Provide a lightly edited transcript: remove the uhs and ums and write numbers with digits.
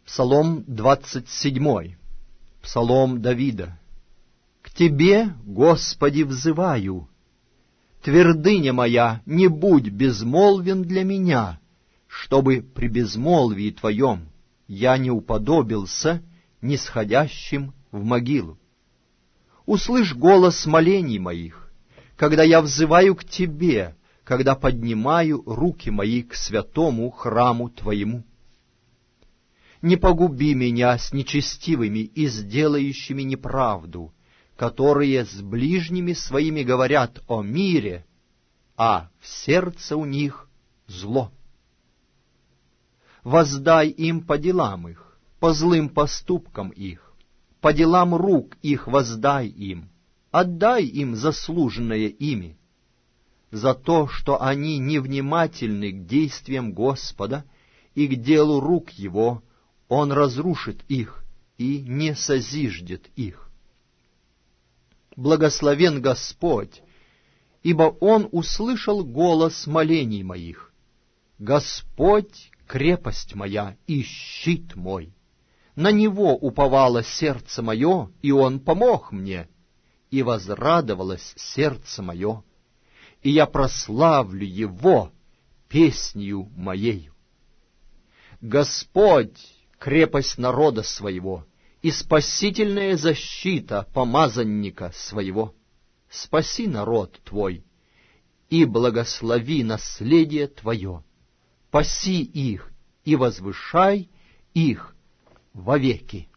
Псалом 27. Псалом Давида. «К Тебе, Господи, взываю. Твердыня моя, не будь безмолвен для меня, чтобы при безмолвии Твоем я не уподобился нисходящим в могилу. Услышь голос молений моих, когда я взываю к Тебе, когда поднимаю руки мои к святому храму Твоему. Не погуби меня с нечестивыми и сделающими неправду, которые с ближними своими говорят о мире, а в сердце у них зло. Воздай им по делам их, по злым поступкам их, по делам рук их воздай им, отдай им заслуженное ими, за то, что они невнимательны к действиям Господа и к делу рук Его, Он разрушит их и не созиждет их. Благословен Господь, ибо Он услышал голос молений моих. Господь — крепость моя и щит мой. На Него уповало сердце мое, и Он помог мне, и возрадовалось сердце мое, и я прославлю Его песнью моею. Господь — крепость народа своего и спасительная защита помазанника своего. Спаси народ Твой и благослови наследие Твое. Паси их и возвышай их вовеки.